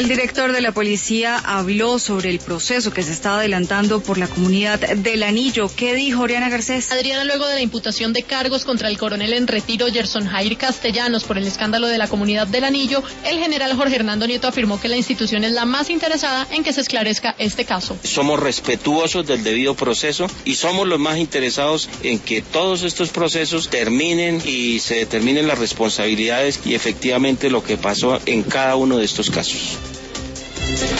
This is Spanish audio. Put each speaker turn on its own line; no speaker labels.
El director de la policía habló sobre el proceso que se está adelantando por la comunidad del Anillo. ¿Qué dijo Oriana Garcés?
Adriana, luego de la imputación de cargos contra el coronel en retiro Gerson Jair Castellanos por el escándalo de la comunidad del Anillo, el general Jorge Hernando Nieto afirmó que la institución es la más interesada en que se esclarezca este caso.
Somos respetuosos del debido proceso y somos los más interesados en que todos estos procesos terminen y se determinen las responsabilidades y efectivamente lo que pasó en cada uno de estos casos.